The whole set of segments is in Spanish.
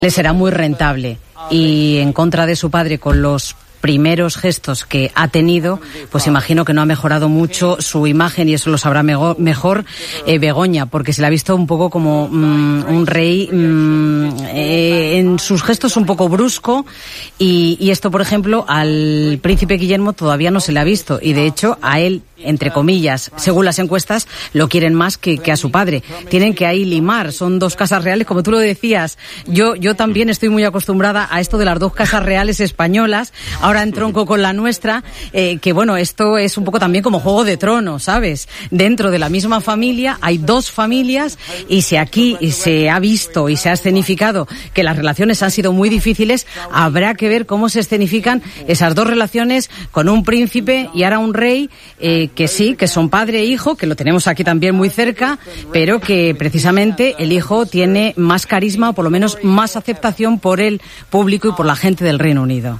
Le será muy rentable, y en contra de su padre, con los primeros gestos que ha tenido, pues imagino que no ha mejorado mucho su imagen, y eso lo sabrá mejor Begoña, porque se le ha visto un poco como un rey en sus gestos un poco brusco, y esto, por ejemplo, al príncipe Guillermo todavía no se le ha visto, y de hecho a él, entre comillas, según las encuestas, lo quieren más que a su padre. Tienen que ahí limar, son dos casas reales, como tú lo decías. Yo también estoy muy acostumbrada a esto de las dos casas reales españolas, ahora entronco con la nuestra, que bueno, esto es un poco también como Juego de Tronos, ¿sabes? Dentro de la misma familia hay dos familias, y si aquí se ha visto y se ha escenificado que las relaciones han sido muy difíciles, habrá que ver cómo se escenifican esas dos relaciones con un príncipe y ahora un rey, que sí, que son padre e hijo, que lo tenemos aquí también muy cerca, pero que precisamente el hijo tiene más carisma, o por lo menos más aceptación por el público y por la gente del Reino Unido.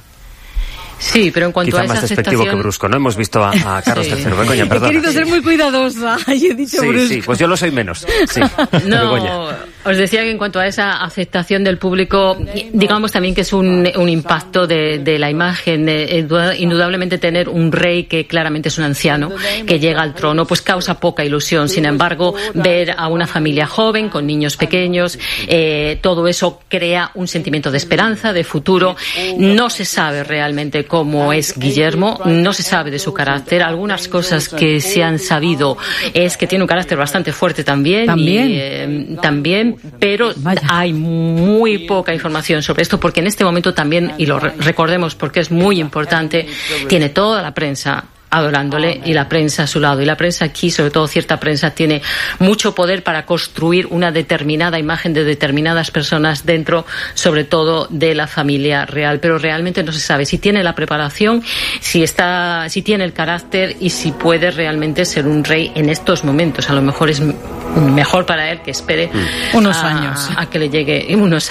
Sí, pero en cuanto quizá a esa más despectivo que brusco, ¿no? Hemos visto a Carlos III. Begoña, perdona. He querido ser muy cuidadosa y he dicho brusco. Sí, pues yo lo soy menos. Sí. No, Begoña. os decía que en cuanto a esa aceptación del público, digamos también que es un impacto de la imagen. Indudablemente tener un rey que claramente es un anciano, que llega al trono, pues causa poca ilusión. Sin embargo, ver a una familia joven, con niños pequeños, todo eso crea un sentimiento de esperanza, de futuro. No se sabe realmente cómo es Guillermo, no se sabe de su carácter. Algunas cosas que se han sabido es que tiene un carácter bastante fuerte también. También, pero hay muy poca información sobre esto, porque en este momento también, y lo recordemos porque es muy importante, tiene toda la prensa adorándole y la prensa a su lado. Y la prensa aquí, sobre todo cierta prensa, tiene mucho poder para construir una determinada imagen de determinadas personas dentro, sobre todo, de la familia real. Pero realmente no se sabe si tiene la preparación, si tiene el carácter y si puede realmente ser un rey en estos momentos. A lo mejor es mejor para él que espere unos años a que le llegue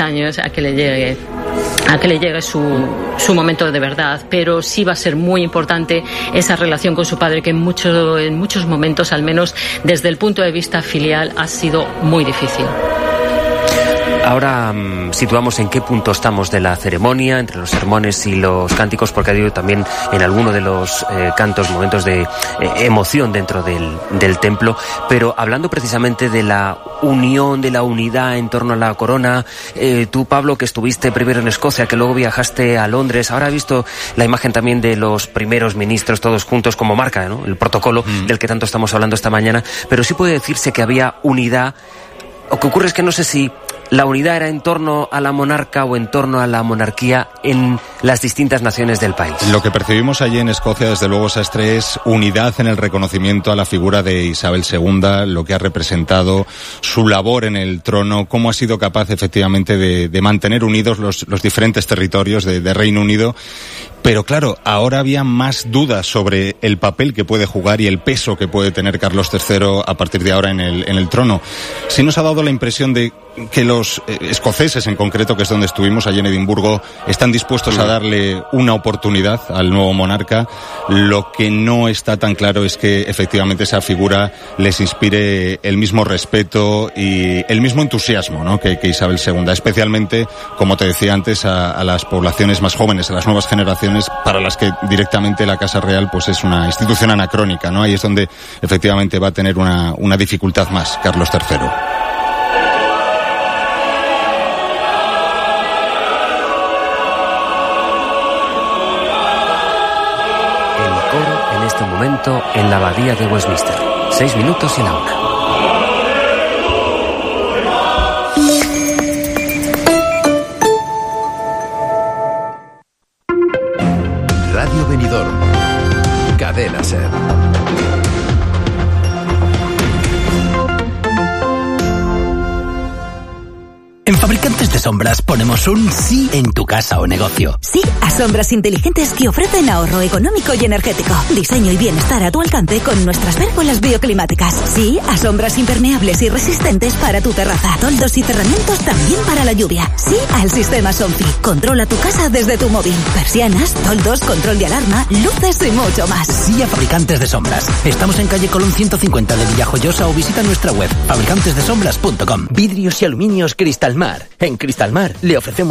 su momento de verdad. Pero sí va a ser muy importante esa relación con su padre, que en muchos momentos, al menos desde el punto de vista filial, ha sido muy difícil. Ahora situamos en qué punto estamos de la ceremonia, entre los sermones y los cánticos, porque ha habido también en alguno de los cantos momentos de emoción dentro del templo. Pero hablando precisamente de la unión, de la unidad en torno a la corona, tú, Pablo, que estuviste primero en Escocia, que luego viajaste a Londres, ahora has visto la imagen también de los primeros ministros todos juntos como marca, ¿no?, el protocolo del que tanto estamos hablando esta mañana. Pero sí puede decirse que había unidad. Lo que ocurre es que no sé si la unidad era en torno a la monarca o en torno a la monarquía en las distintas naciones del país. Lo que percibimos allí en Escocia, desde luego, Sastre, es unidad en el reconocimiento a la figura de Isabel II, lo que ha representado, su labor en el trono, cómo ha sido capaz efectivamente de mantener unidos los diferentes territorios de Reino Unido. Pero claro, ahora había más dudas sobre el papel que puede jugar y el peso que puede tener Carlos III a partir de ahora en el trono. Sí nos ha dado la impresión de que los escoceses, en concreto, que es donde estuvimos, allí en Edimburgo, están dispuestos a darle una oportunidad al nuevo monarca. Lo que no está tan claro es que efectivamente esa figura les inspire el mismo respeto y el mismo entusiasmo, ¿no?, que Isabel II, especialmente, como te decía antes, a las poblaciones más jóvenes, a las nuevas generaciones, para las que directamente la Casa Real pues es una institución anacrónica, ¿no? Ahí es donde efectivamente va a tener una dificultad más Carlos III. En este momento en la abadía de Westminster. 6 minutos y la 1. Radio Benidorm, Cadena SER. En Fabricantes de Sombras ponemos un sí en tu casa o negocio. Sí a sombras inteligentes que ofrecen ahorro económico y energético. Diseño y bienestar a tu alcance con nuestras pérgolas bioclimáticas. Sí a sombras impermeables y resistentes para tu terraza. Toldos y cerramientos también para la lluvia. Sí al sistema Somfy. Controla tu casa desde tu móvil. Persianas, toldos, control de alarma, luces y mucho más. Sí a Fabricantes de Sombras. Estamos en calle Colón 150 de Villajoyosa o visita nuestra web fabricantesdesombras.com. Vidrios y aluminios Cristalmar. En Cristalmar Le ofrecemos